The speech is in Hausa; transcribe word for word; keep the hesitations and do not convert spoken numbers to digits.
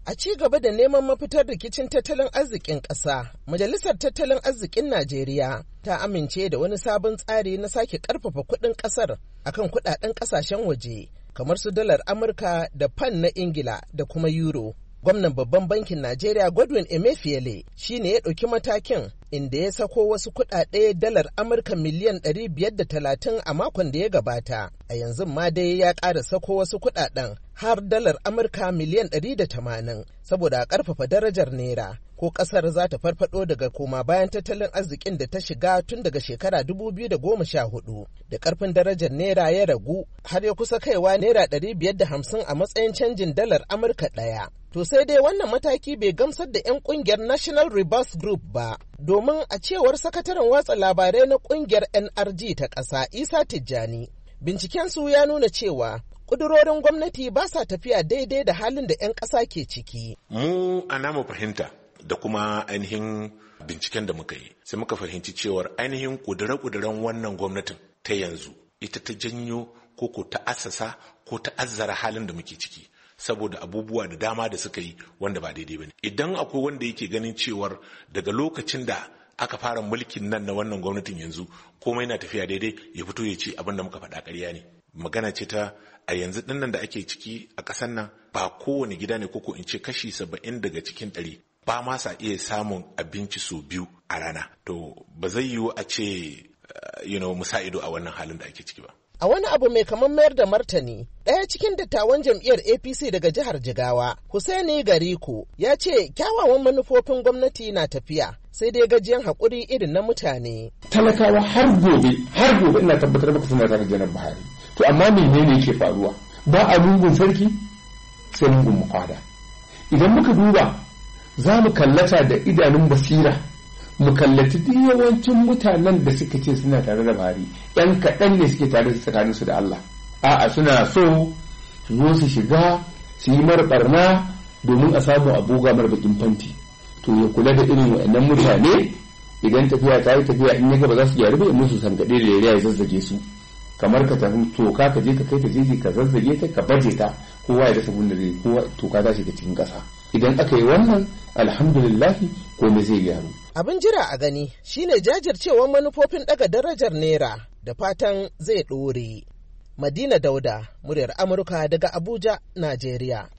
A ci gaba da neman mafitar rikicin tattalin arzikin ƙasa, Majalisar Tattalin Arzikin Najeriya ta amince da wani sabon tsari na sake ƙarfafa kuɗin ƙasar akan kuɗaɗen ƙasashen waje, kamar su dalar Amurka da fan na Ingila da kuma Euro. Gwamnan Babban Bankin Najeriya Godwin Emefiele shi ne ya ɗauki matakin, inda ya sako wasu kuɗaɗe dalar Amurka miliyan ɗari biyar da talatin a makon da ya gabata. A yanzu ma dai ya ƙara sako wasu kuɗaɗen har dalar Amurka miliyan ɗari da tamanin saboda a ƙarfafa darajar Naira. Ko ƙasar za ta farfaɗo daga koma bayan tattalin arzikin da ta shiga tun daga shekara dubu biyu da goma sha hudu, da ƙarfin darajar Naira ya ragu har ya kusa kaiwa Naira ɗari biyar da hamsin a matsayin canjin dalar Amurka ɗaya. To sai dai wannan mataki bai gamsar da 'yan kungiyar National Reverse Group ba, domin a cewar sakataren watsa labarai na kungiyar N R G ta ƙasa Isa Tijjani, bincikensu ya nuna cewa ƙudurorin gwamnati ba sa tafiya daidai da halin da 'yan ƙasa ke ciki. Mu a namu fahimta da kuma ainihin binciken da muka yi, sai muka fahimci cewar ainihin ƙudure-ƙuduren wannan gwamnatin ta yanzu ita ta janyo ko ko ta assasa ko ta azzara halin da muke ciki. Saboda abubuwa da dama da suka yi wanda ba daidai ba ne. Idan akwai wanda yake ganin cewar daga lokacin da aka fara mulkin nan na wannan gwamnatin yanzu komai na tafiya daidai, ya fito ya ce abin da muka faɗa ƙarya ne. Magana ce ta a yanzu ɗin nan da ake ciki a ƙasar nan, ba kowane gida ne koko in ce kashi saba'in daga cikin ɗari ba ma sa iya samun abinci sau biyu a rana. To ba zai yiwu a ce you know, mu sa ido a wannan halin da ake ciki ba. A wani abu mai kamar mayar da martani, ɗaya cikin dattawan jam'iyyar A P C daga jihar Jigawa, Hussaini Gariko, ya ce kyawawan manufofin gwamnati na tafiya, sai dai gajiyan haƙuri irin na mutane. Talakawa har gobe, har gobe ina tabbatar maka suna tare da Janar Buhari. To amma menene yake faruwa? Ba a lungun sarki sai lungun mukwada. Idan muka duba, za mu kallata da idanun basira. Mu kallaci duk yawancin mutanen da suka ce suna tare da Buhari, yan kaɗan ne suke tare tsakanin su da Allah. A'a suna so su zo su shiga su yi mara barna domin a samu aboga mara bakin fanti. To ya kula da irin waɗannan mutane, idan tafiya ta yi tafiya in ya ga ba za su gyaru ba, musu sankaɗe da yariya ya zazzage su. Kamar ka tafi toka ka je ka kai ta jeji ka zazzage ta ka baje ta, kowa ya rasa gunda zai, kowa toka ta shiga cikin ƙasa. Idan aka yi wannan alhamdulillahi komai zai gyaru. Abin jira a gani shine jajircewar manufofin ɗaga darajar Naira, da fatan zai ɗore. Madina Dauda, muryar Amurka daga Abuja, Najeriya.